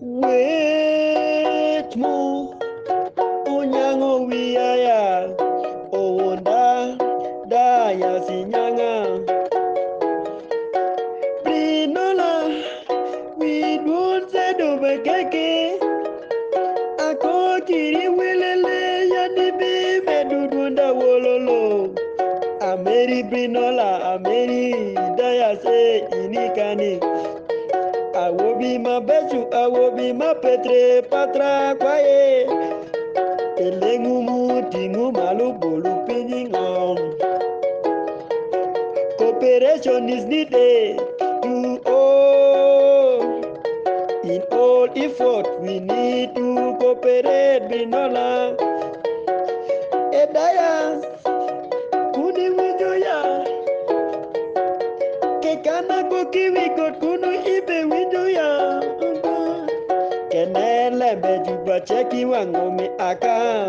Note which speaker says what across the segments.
Speaker 1: Wait mo unyango wiaya owonda daya sinyanga Prinola widun sedo bekeke ako kiri wilele yani bi medudunda wololo Ameri Prinola Ameri daya se inikani I will be my beju, I will be my petre patra kwaye. Elengu mutingu malu bolu pinyingom. Cooperation is needed to all. In all effort, we need to cooperate. Binola, edaya, kuni wijuya. Kekana kukiwi kot kunu ibe wijuya. Kenele bejuba cheki wangomi aka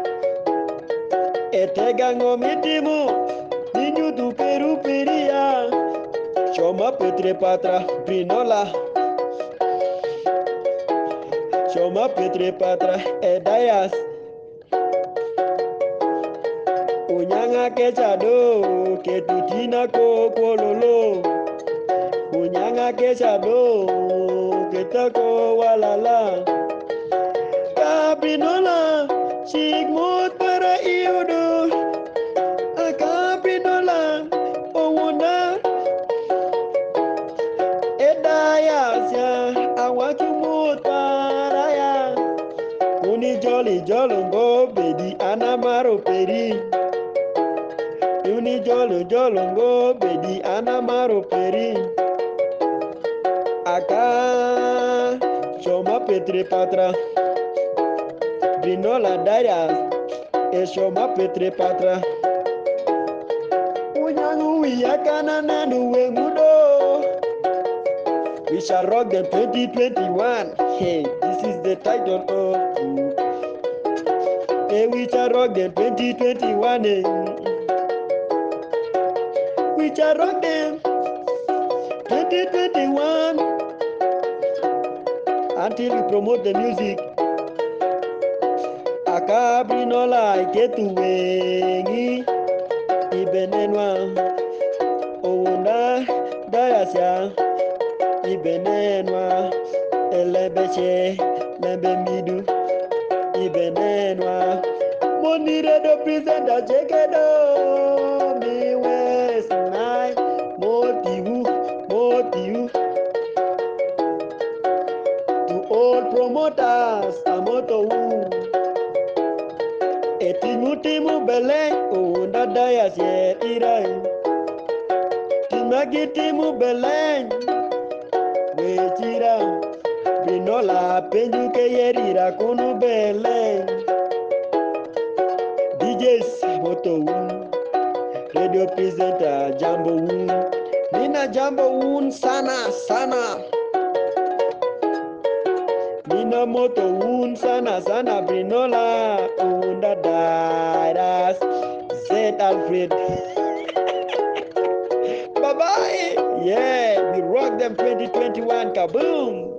Speaker 1: Etega ngomi timu Ninyu du peru peria Choma petre patra Brinola Choma petre patra Edayas Unyanga kechado Ketutina kololo Unyanga kechado Ketako walala Cabrinola, Chigmut para iudo. A Cabrinola, Owona. Edaya, Awachumut para ya. Uni jolly jolongo, bedi anamaro peri. Uni jolly jolongo, bedi anamaro peri. Aka, Choma Petre Patra. Brinola Daya, Eshoma Petre Patra. Unyangu Yakana Nanu Wemudo. We shall rock them 2021. Hey, this is the title of. Hey, we shall rock them 2021. Hey. We shall rock them 2021 until we promote the music. Akabrinola iketuwengi ibenenwa owunda dayasya ibenenwa elebeche lembemidu ibenenwa moniredo presenta chekedo mi west nine motiu to all promoters amoto Etimu beleng unda daya sier irai Timagitimu beleng Wechira Binola penju ke yerira kunu beleng DJs moto Radio presenter Jambo Nina Jambo sana Nina moto sana Brinola unda dairas Z Alfred Bye bye. Yeah, we rock them 2021 kaboom.